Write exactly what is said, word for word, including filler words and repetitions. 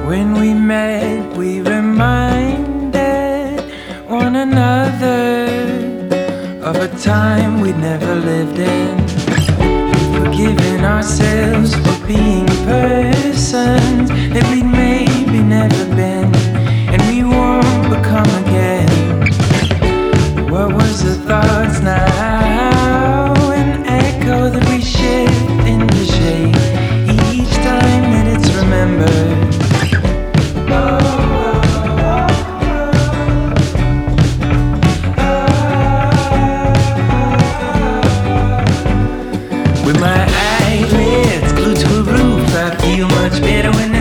When we met, we reminded one another of a time we'd never lived in. Forgiving ourselves for being persons that we'd maybe never been, and we won't become again. What was the thoughts now? An echo that we shift into shade each time that it's remembered. With my eyelids glued to a roof, I feel much better when